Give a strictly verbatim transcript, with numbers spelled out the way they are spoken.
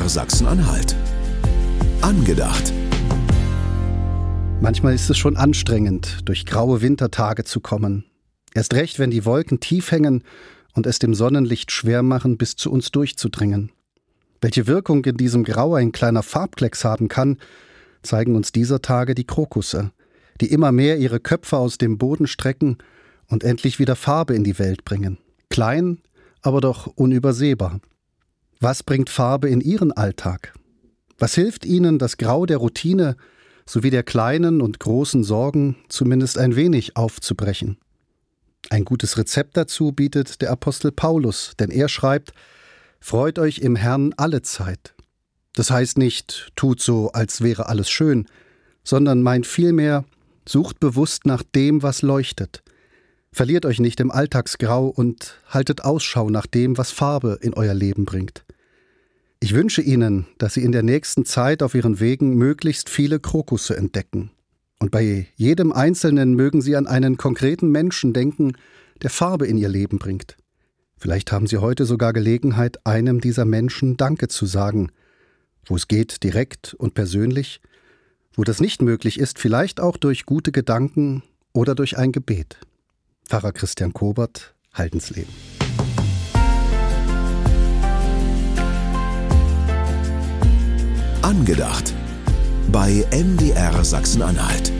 R Sachsen-Anhalt. Angedacht. Manchmal ist es schon anstrengend, durch graue Wintertage zu kommen. Erst recht, wenn die Wolken tief hängen und es dem Sonnenlicht schwer machen, bis zu uns durchzudringen. Welche Wirkung in diesem Grau ein kleiner Farbklecks haben kann, zeigen uns dieser Tage die Krokusse, die immer mehr ihre Köpfe aus dem Boden strecken und endlich wieder Farbe in die Welt bringen. Klein, aber doch unübersehbar. Was bringt Farbe in Ihren Alltag? Was hilft Ihnen, das Grau der Routine sowie der kleinen und großen Sorgen zumindest ein wenig aufzubrechen? Ein gutes Rezept dazu bietet der Apostel Paulus, denn er schreibt: Freut euch im Herrn allezeit. Das heißt nicht, tut so, als wäre alles schön, sondern meint vielmehr, sucht bewusst nach dem, was leuchtet. Verliert euch nicht im Alltagsgrau und haltet Ausschau nach dem, was Farbe in euer Leben bringt. Ich wünsche Ihnen, dass Sie in der nächsten Zeit auf Ihren Wegen möglichst viele Krokusse entdecken. Und bei jedem Einzelnen mögen Sie an einen konkreten Menschen denken, der Farbe in Ihr Leben bringt. Vielleicht haben Sie heute sogar Gelegenheit, einem dieser Menschen Danke zu sagen. Wo es geht, direkt und persönlich. Wo das nicht möglich ist, vielleicht auch durch gute Gedanken oder durch ein Gebet. Pfarrer Christian Kobert, Haldensleben. Angedacht. Bei M D R Sachsen-Anhalt.